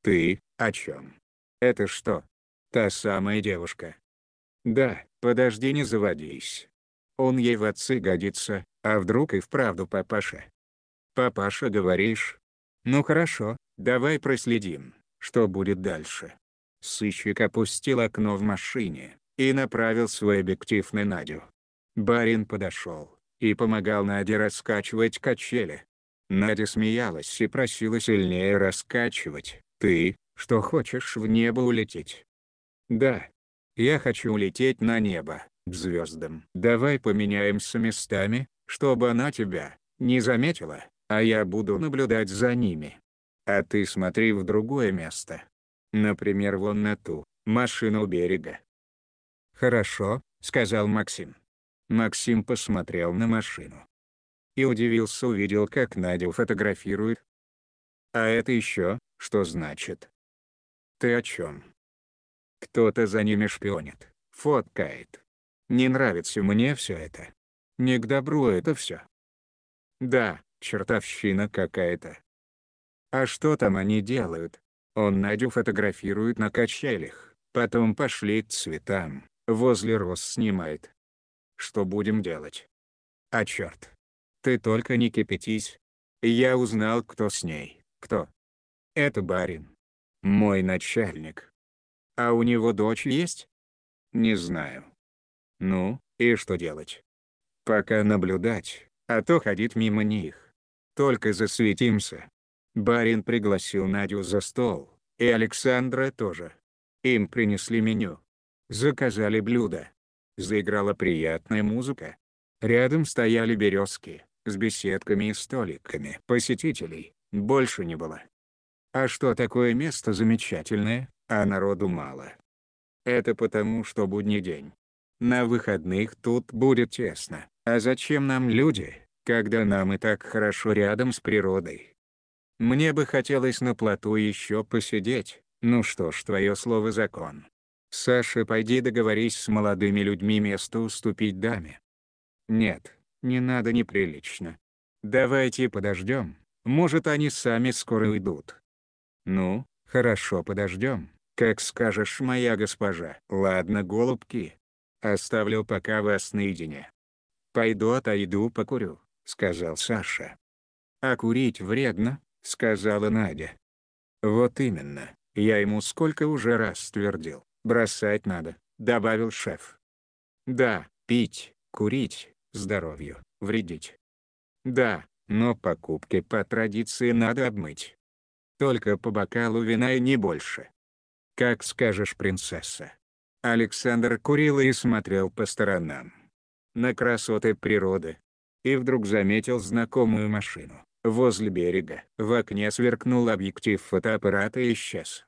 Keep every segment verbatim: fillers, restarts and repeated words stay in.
Ты, о чем? Это что? Та самая девушка? Да, подожди, не заводись. Он ей в отцы годится, а вдруг и вправду папаша? Папаша, говоришь? Ну хорошо, давай проследим, что будет дальше. Сыщик опустил окно в машине и направил свой объектив на Надю. Барин подошел и помогал Наде раскачивать качели. Надя смеялась и просила сильнее раскачивать. «Ты, что хочешь в небо улететь?» «Да. Я хочу улететь на небо, к звездам. Давай поменяемся местами, чтобы она тебя не заметила, а я буду наблюдать за ними. А ты смотри в другое место. Например, вон на ту машину у берега». «Хорошо», — сказал Максим. Максим посмотрел на машину и удивился, увидел, как Надю фотографирует. «А это еще что значит?» «Ты о чем?» «Кто-то за ними шпионит, фоткает. Не нравится мне все это. Не к добру это все». «Да, чертовщина какая-то». «А что там они делают?» Он Надю фотографирует на качелях, потом пошли к цветам, возле роз снимает. «Что будем делать?» «А черт! Ты только не кипятись. Я узнал, кто с ней». «Кто?» «Это барин. Мой начальник». «А у него дочь есть?» «Не знаю». «Ну, и что делать?» «Пока наблюдать, а то ходить мимо них. Только засветимся». Барин пригласил Надю за стол, и Александра тоже. Им принесли меню. Заказали блюда. Заиграла приятная музыка. Рядом стояли березки с беседками и столиками. Посетителей больше не было. А что такое место замечательное, а народу мало? Это потому, что будний день. На выходных тут будет тесно. А зачем нам люди, когда нам и так хорошо рядом с природой? Мне бы хотелось на плоту еще посидеть. Ну что ж, твое слово закон. Саша, пойди договорись с молодыми людьми место уступить даме. Нет, не надо, неприлично. Давайте подождем, может они сами скоро уйдут. Ну, хорошо, подождем, как скажешь, моя госпожа. Ладно, голубки. Оставлю пока вас наедине. Пойду отойду покурю, сказал Саша. А курить вредно, сказала Надя. Вот именно, я ему сколько уже раз твердил. Бросать надо, добавил шеф. Да, пить, курить, здоровью, вредить. Да, но покупки по традиции надо обмыть. Только по бокалу вина и не больше. Как скажешь, принцесса. Александр курил и смотрел по сторонам. На красоты природы. И вдруг заметил знакомую машину. Возле берега. В окне сверкнул объектив фотоаппарата и исчез.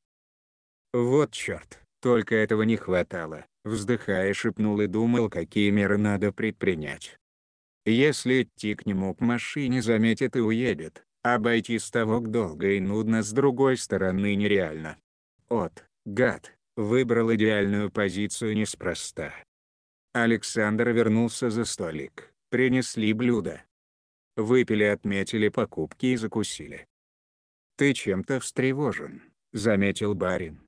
Вот черт, только этого не хватало. Вздыхая, шепнул и думал, какие меры надо предпринять. Если идти к нему к машине, заметит и уедет. Обойти ставок долго и нудно, с другой стороны нереально. От, гад, выбрал идеальную позицию неспроста. Александр вернулся за столик. Принесли блюда. Выпили, отметили покупки и закусили. «Ты чем-то встревожен», — заметил барин.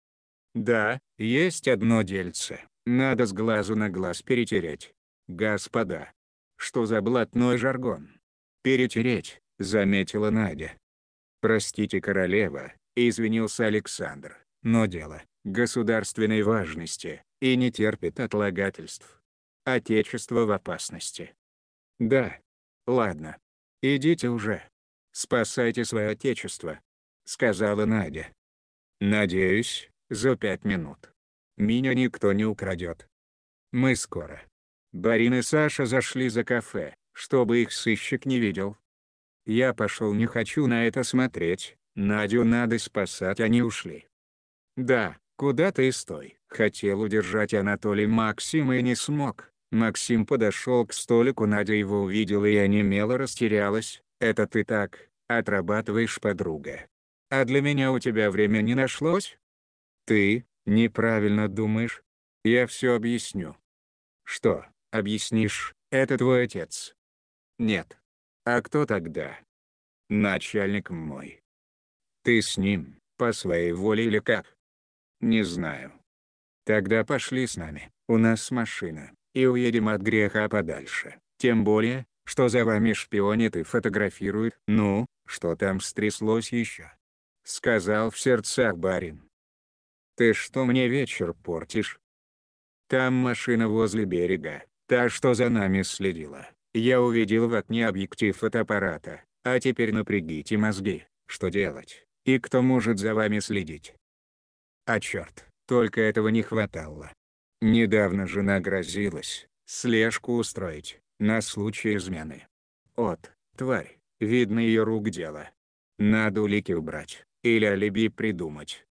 «Да, есть одно дельце. Надо с глазу на глаз перетереть. Господа». «Что за блатной жаргон?» «Перетереть», — заметила Надя. «Простите, королева», — извинился Александр, «но дело государственной важности и не терпит отлагательств. Отечество в опасности». «Да. Ладно. Идите уже. Спасайте свое отечество», — сказала Надя. «Надеюсь, за пять минут. Меня никто не украдет. Мы скоро». Барин и Саша зашли за кафе, чтобы их сыщик не видел. Я пошел, не хочу на это смотреть, Надю надо спасать, они ушли. Да, куда ты стой, хотел удержать Анатолий Максима и не смог. Максим подошел к столику, Надя его увидела и онемела, растерялась. Это ты так, отрабатываешь, подруга. А для меня у тебя время не нашлось? Ты неправильно думаешь. Я все объясню. Что, объяснишь, это твой отец? Нет. А кто тогда? Начальник мой. Ты с ним, По своей воле или как? Не знаю. Тогда пошли с нами, у нас машина, и уедем от греха подальше. Тем более, что за вами шпионит и фотографирует. Ну, что там стряслось еще? Сказал в сердцах барин. Ты что мне вечер портишь? Там машина возле берега, та, что за нами следила. Я увидел в окне объектив фотоаппарата, а теперь напрягите мозги, что делать, и кто может за вами следить? А черт, только этого не хватало. Недавно жена грозилась слежку устроить, на случай измены. От, тварь, видно ее рук дело. Надо улики убрать, или алиби придумать.